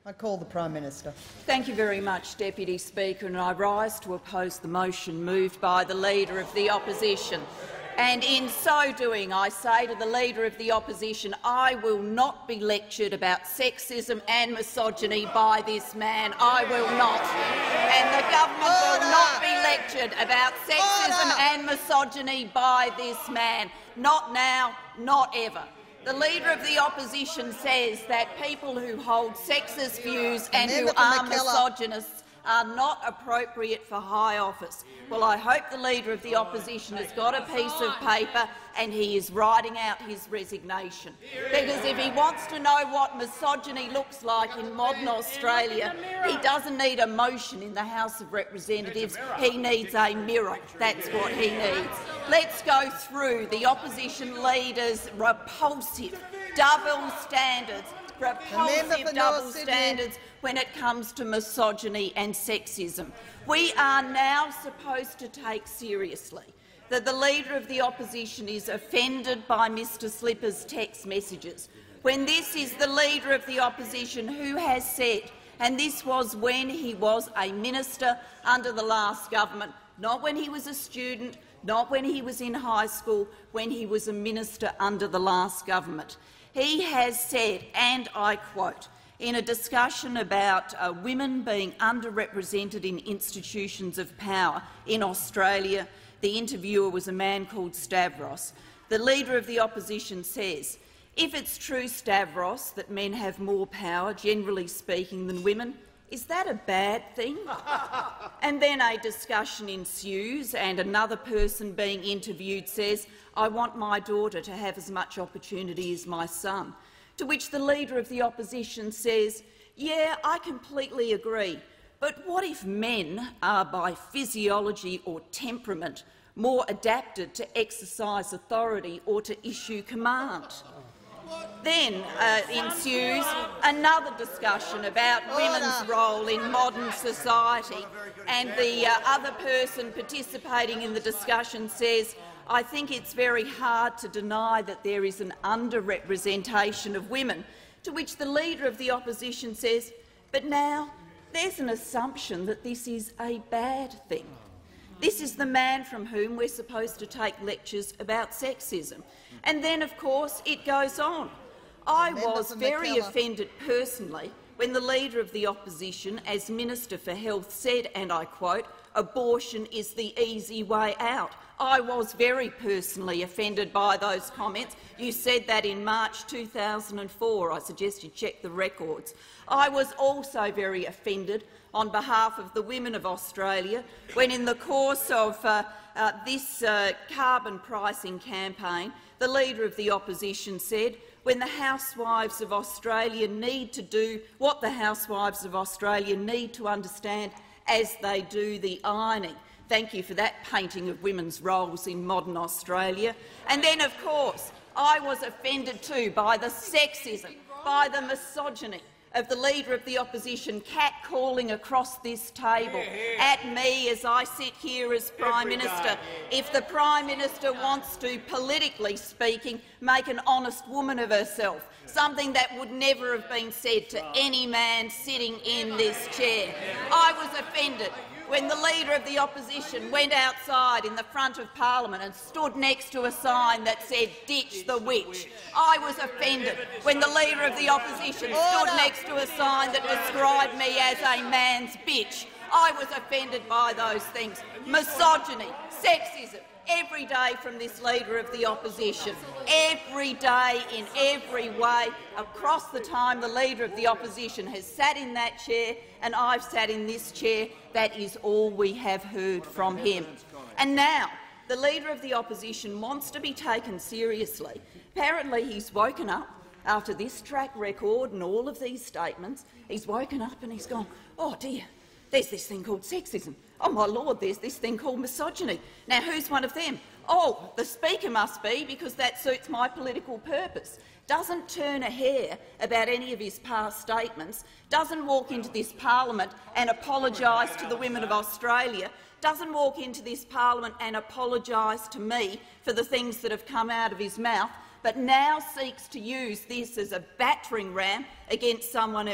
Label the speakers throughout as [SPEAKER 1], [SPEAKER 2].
[SPEAKER 1] I call the Prime Minister.
[SPEAKER 2] Thank you very much, Deputy Speaker, and I rise to oppose the motion moved by the Leader of the Opposition. And in so doing, I say to the Leader of the Opposition, I will not be lectured about sexism and misogyny by this man. I will not. And the government will not be lectured about sexism and misogyny by this man. Not now, not ever. The Leader of the Opposition says that people who hold sexist views and who are misogynists are not appropriate for high office. Well, I hope the Leader of the Opposition has got a piece of paper and he is writing out his resignation. Because if he wants to know what misogyny looks like in modern Australia, he doesn't need a motion in the House of Representatives, he needs a mirror. That's what he needs. Let's go through the opposition leader's repulsive double standards, when it comes to misogyny and sexism. We are now supposed to take seriously that the Leader of the Opposition is offended by Mr Slipper's text messages, when this is the Leader of the Opposition who has said, and this was when he was a minister under the last government, not when he was a student, not when he was in high school, when he was a minister under the last government. He has said, and I quote, in a discussion about women being underrepresented in institutions of power in Australia, the interviewer was a man called Stavros. The Leader of the Opposition says, if it's true, Stavros, that men have more power, generally speaking, than women, is that a bad thing? And then a discussion ensues, and another person being interviewed says, I want my daughter to have as much opportunity as my son. To which the Leader of the Opposition says, yeah, I completely agree, but what if men are by physiology or temperament more adapted to exercise authority or to issue command? Then ensues another discussion about women's role in modern society, and the other person participating in the discussion says, I think it's very hard to deny that there is an underrepresentation of women, to which the Leader of the Opposition says, but now there's an assumption that this is a bad thing. This is the man from whom we're supposed to take lectures about sexism. And then, of course, it goes on. I was very offended personally when the Leader of the Opposition, as Minister for Health, said, and I quote, abortion is the easy way out. I was very personally offended by those comments. You said that in March 2004. I suggest you check the records. I was also very offended on behalf of the women of Australia when, in the course of this carbon pricing campaign, the Leader of the Opposition said, when the housewives of Australia need to do what the housewives of Australia need to understand as they do the ironing. Thank you for that painting of women's roles in modern Australia. And then, of course, I was offended too by the sexism, by the misogyny of the Leader of the Opposition catcalling across this table at me as I sit here as Prime Minister. If the Prime Minister wants to, politically speaking, make an honest woman of herself, something that would never have been said to any man sitting in this chair. I was offended when the Leader of the Opposition went outside in the front of Parliament and stood next to a sign that said, ditch the witch. I was offended when the Leader of the Opposition stood next to a sign that described me as a man's bitch. I was offended by those things. Misogyny, sexism, every day from this Leader of the Opposition. Every day, in every way, across the time the Leader of the Opposition has sat in that chair and I've sat in this chair, that is all we have heard from him. And now the Leader of the Opposition wants to be taken seriously. Apparently he's woken up after this track record and all of these statements. He's woken up and he's gone, oh dear, there's this thing called sexism. Oh, my Lord, there's this thing called misogyny. Now, who's one of them? Oh, the Speaker must be, because that suits my political purpose. Doesn't turn a hair about any of his past statements, doesn't walk into this parliament and apologise to the women of Australia, doesn't walk into this parliament and apologise to me for the things that have come out of his mouth, but now seeks to use this as a battering ram against someone else.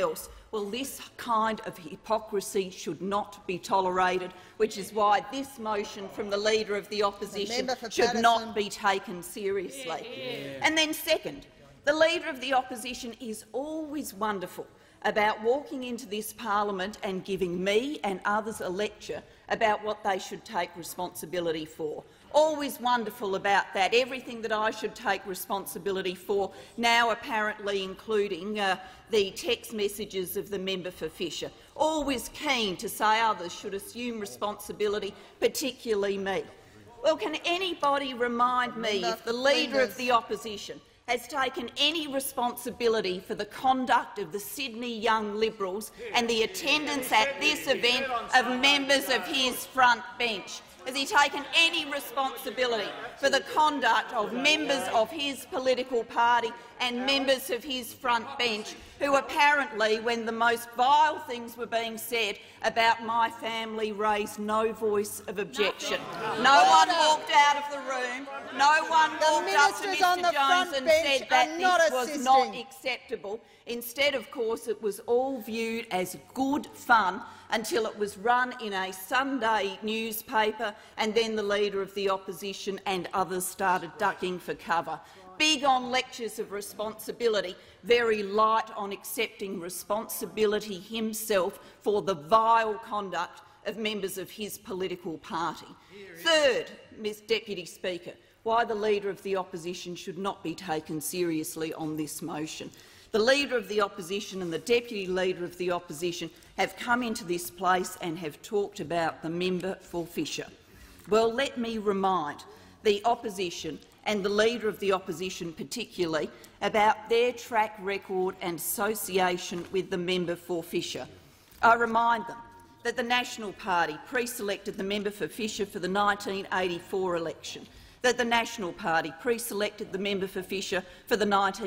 [SPEAKER 2] Well, this kind of hypocrisy should not be tolerated, which is why this motion from the Leader of the Opposition should not be taken seriously. And then second, the Leader of the Opposition is always wonderful about walking into this parliament and giving me and others a lecture about what they should take responsibility for. Always wonderful about that. Everything that I should take responsibility for, now apparently including the text messages of the member for Fisher. Always keen to say others should assume responsibility, particularly me. Well, can anybody remind me if the Leader of the Opposition has taken any responsibility for the conduct of the Sydney Young Liberals and the attendance at this event of members of his front bench? Has he taken any responsibility for the conduct of members of his political party and members of his front bench who apparently, when the most vile things were being said about my family, raised no voice of objection? No one walked out of the room. No one walked up to Mr Jones and said that this was not acceptable. Instead, of course, it was all viewed as good fun until it was run in a Sunday newspaper, and then the Leader of the Opposition and others started ducking for cover. Big on lectures of responsibility, very light on accepting responsibility himself for the vile conduct of members of his political party. Third, Ms Deputy Speaker, why the Leader of the Opposition should not be taken seriously on this motion. The Leader of the Opposition and the Deputy Leader of the Opposition have come into this place and have talked about the member for Fisher. Well, let me remind the Opposition and the Leader of the Opposition particularly about their track record and association with the member for Fisher. I remind them that the National Party pre-selected the member for Fisher for the 1984 election, that the National Party pre-selected the member for Fisher for the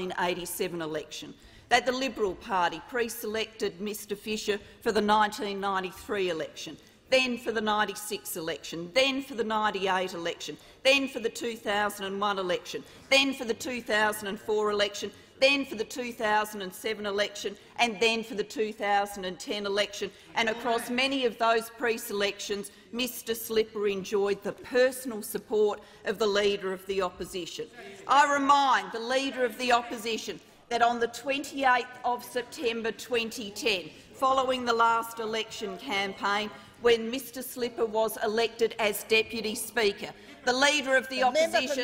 [SPEAKER 2] 1987 election, that the Liberal Party pre-selected Mr Fisher for the 1993 election, then for the 96 election, then for the 98 election, then for the 2001 election, then for the 2004 election, then for the 2007 election, and then for the 2010 election. And across many of those pre-selections, Mr Slipper enjoyed the personal support of the Leader of the Opposition. I remind the Leader of the Opposition that on the 28th of September 2010, following the last election campaign, when Mr Slipper was elected as Deputy Speaker, the Leader of the Opposition—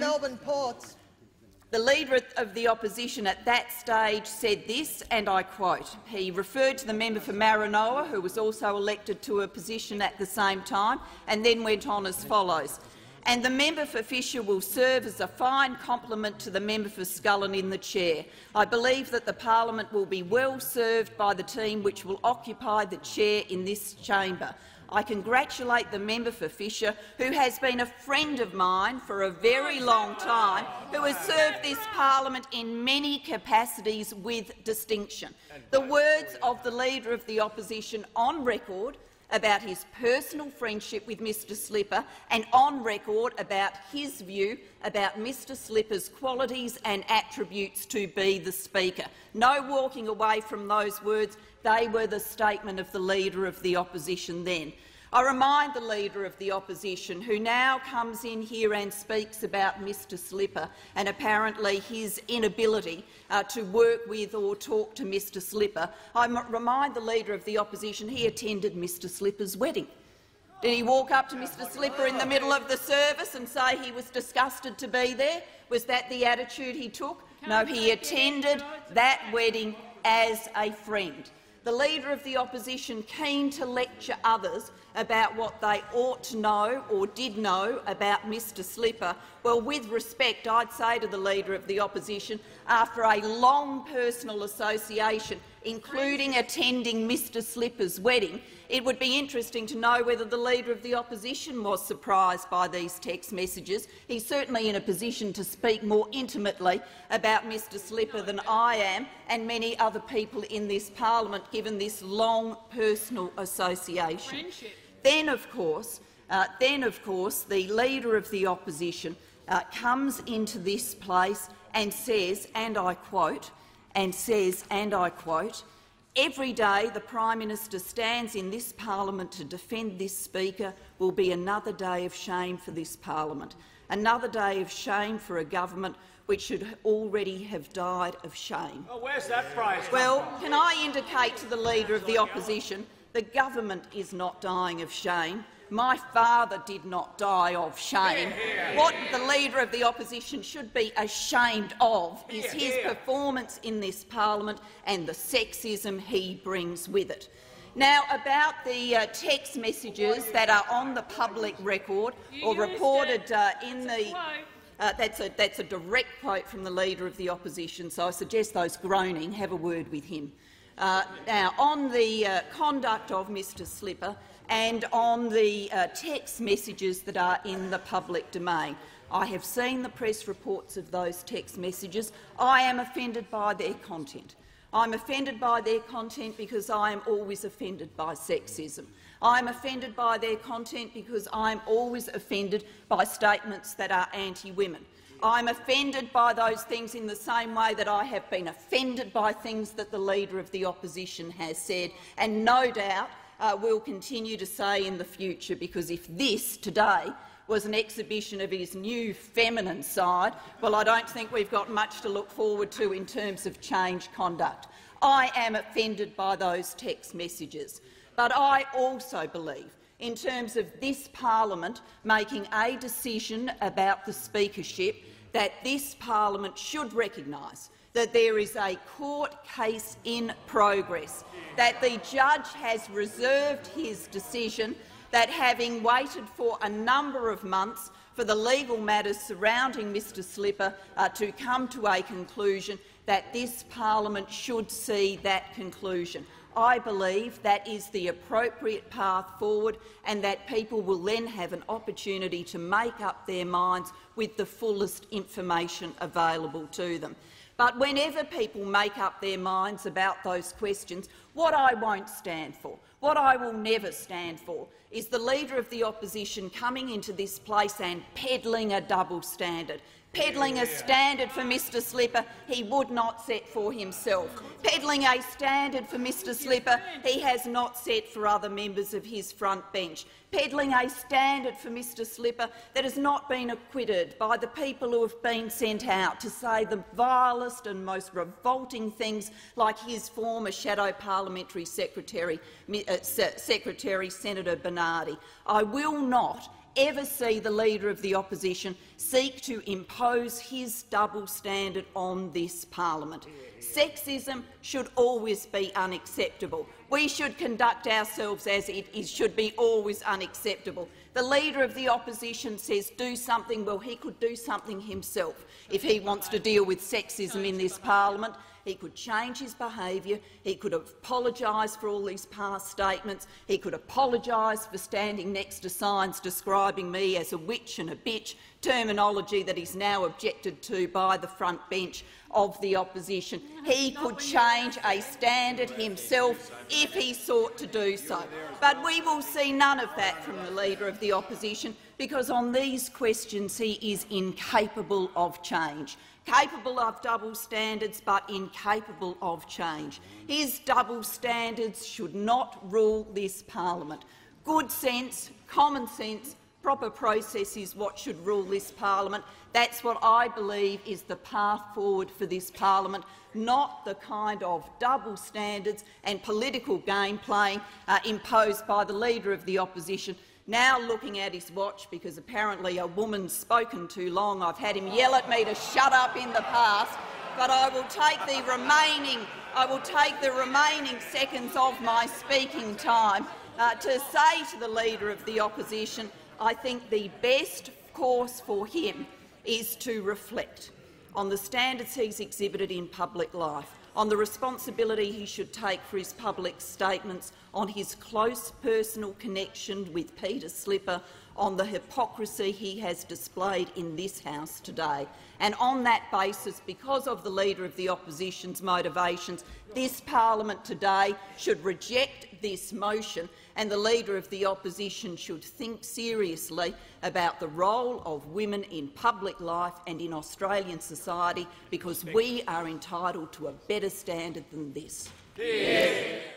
[SPEAKER 2] The Leader of the Opposition at that stage said this, and I quote, he referred to the member for Maranoa, who was also elected to a position at the same time, and then went on as follows: "And the member for Fisher will serve as a fine complement to the member for Scullin in the chair. I believe that the parliament will be well served by the team which will occupy the chair in this chamber. I congratulate the member for Fisher, who has been a friend of mine for a very long time, who has served this parliament in many capacities with distinction." The words of the Leader of the Opposition on record about his personal friendship with Mr Slipper and on record about his view about Mr Slipper's qualities and attributes to be the Speaker. No walking away from those words. They were the statement of the Leader of the Opposition then. I remind the Leader of the Opposition, who now comes in here and speaks about Mr Slipper and apparently his inability to work with or talk to Mr Slipper, I remind the Leader of the Opposition he attended Mr Slipper's wedding. Did he walk up to Mr Slipper in the middle of the service and say he was disgusted to be there? Was that the attitude he took? No, he attended that wedding as a friend. The Leader of the Opposition keen to lecture others about what they ought to know or did know about Mr Slipper. Well, with respect, I'd say to the Leader of the Opposition, after a long personal association, including attending Mr Slipper's wedding, it would be interesting to know whether the Leader of the Opposition was surprised by these text messages. He's certainly in a position to speak more intimately about Mr Slipper than I am and many other people in this parliament, given this long personal association. Then, of course, the Leader of the Opposition comes into this place and says, and I quote, Every day the Prime Minister stands in this parliament to defend this Speaker will be another day of shame for this parliament, another day of shame for a government which should already have died of shame.
[SPEAKER 1] Oh, where's that phrase?
[SPEAKER 2] Well, can I indicate to the Leader of the Opposition the government is not dying of shame. My father did not die of shame. What the Leader of the Opposition should be ashamed of is his performance in this parliament and the sexism he brings with it. Now, about the text messages that are on the public record or reported in the— that's a direct quote from the Leader of the Opposition, so I suggest those groaning have a word with him. Now, on the conduct of Mr Slipper and on the text messages that are in the public domain, I have seen the press reports of those text messages. I am offended by their content. I'm offended by their content because I am always offended by sexism. I'm offended by their content because I'm always offended by statements that are anti-women. I'm offended by those things in the same way that I have been offended by things that the Leader of the Opposition has said, and no doubt will continue to say in the future, because if this today was an exhibition of his new feminine side, well, I don't think we've got much to look forward to in terms of change conduct. I am offended by those text messages, but I also believe, in terms of this parliament making a decision about the speakership, that this parliament should recognise that there is a court case in progress, that the judge has reserved his decision, that having waited for a number of months for the legal matters surrounding Mr Slipper to come to a conclusion, that this parliament should see that conclusion. I believe that is the appropriate path forward, and that people will then have an opportunity to make up their minds with the fullest information available to them. But whenever people make up their minds about those questions, what I won't stand for, what I will never stand for, is the Leader of the Opposition coming into this place and peddling a double standard, peddling a standard for Mr Slipper he would not set for himself, peddling a standard for Mr Slipper he has not set for other members of his front bench, peddling a standard for Mr Slipper that has not been acquitted by the people who have been sent out to say the vilest and most revolting things, like his former shadow parliamentary secretary, Senator Bernardi. I will not ever see the Leader of the Opposition seek to impose his double standard on this parliament. Sexism should always be unacceptable. We should conduct ourselves as it should be always unacceptable. The Leader of the Opposition says do something. Well, he could do something himself if he wants to deal with sexism in this parliament. He could change his behaviour, he could apologise for all these past statements, he could apologise for standing next to signs describing me as a witch and a bitch, terminology that is now objected to by the front bench of the opposition. He could change a standard himself if he sought to do so. But we will see none of that from the Leader of the Opposition, because on these questions he is incapable of change. Capable of double standards, but incapable of change. His double standards should not rule this parliament. Good sense, common sense, proper process is what should rule this parliament. That's what I believe is the path forward for this parliament, not the kind of double standards and political game playing imposed by the Leader of the Opposition. Now looking at his watch, because apparently a woman's spoken too long. I've had him yell at me to shut up in the past, but I will take the remaining seconds of my speaking time to say to the Leader of the Opposition, I think the best course for him is to reflect on the standards he's exhibited in public life, on the responsibility he should take for his public statements, on his close personal connection with Peter Slipper, on the hypocrisy he has displayed in this House today. And on that basis, because of the Leader of the Opposition's motivations, this parliament today should reject this motion, and the Leader of the Opposition should think seriously about the role of women in public life and in Australian society, because we are entitled to a better standard than this.
[SPEAKER 1] Here.